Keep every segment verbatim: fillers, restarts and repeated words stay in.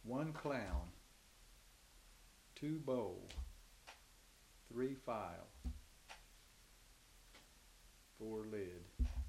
one clown, two bowl, three file, four lid,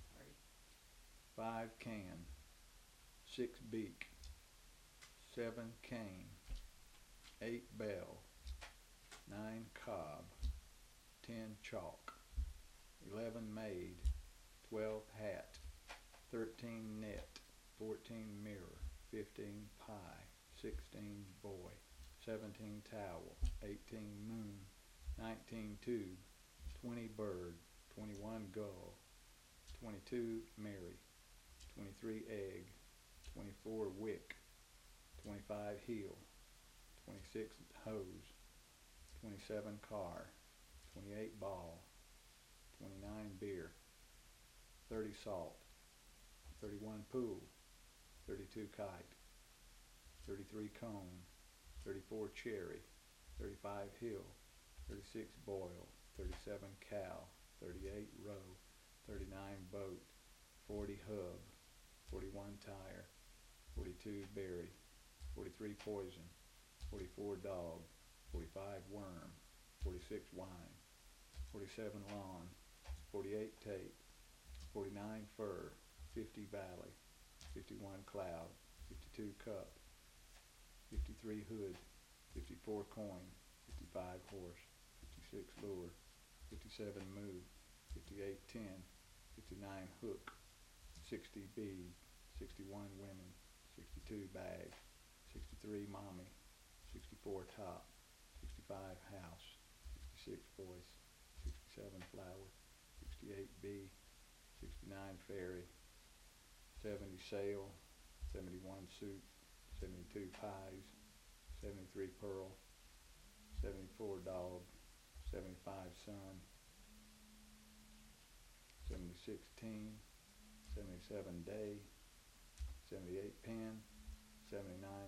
five can, six beak, seven cane, eight bell, nine cob, ten chalk, eleven maid, twelve hat, thirteen net, fourteen mirror, fifteen pie, sixteen boy, seventeen towel, eighteen moon, nineteen tube, twenty bird, twenty-one gull, twenty-two Mary, twenty-three egg, twenty-four wick, twenty-five heel, twenty-six hose, twenty-seven car, twenty-eight ball, twenty-nine beer, thirty salt, thirty-one pool, thirty-two kite, thirty-three cone, thirty-four cherry, thirty-five hill, thirty-six boil, thirty-seven cow, thirty-eight row, thirty-nine boat, forty hub, forty-one tire, forty-two berry, forty-three poison, forty-four dog, forty-five worm, forty-six wine, forty-seven lawn, forty-eight tape, forty-nine fur, fifty valley, fifty-one cloud, fifty-two cup, fifty-three hood, fifty-four coin, fifty-five horse, fifty-six lure, fifty-seven move, fifty-eight tin, fifty-nine hook, sixty bead, sixty-one women, sixty-two bag, sixty-three mommy, sixty-four top, sixty-five house, sixty-six voice, sixty-seven flower, sixty-eight bee, sixty-nine fairy, seventy sail, seventy-one suit, seventy-two pies, seventy-three pearl, seventy-four dog, seventy-five son, seventy-six teen, seventy-seven day, seventy-eight pen, seventy-nine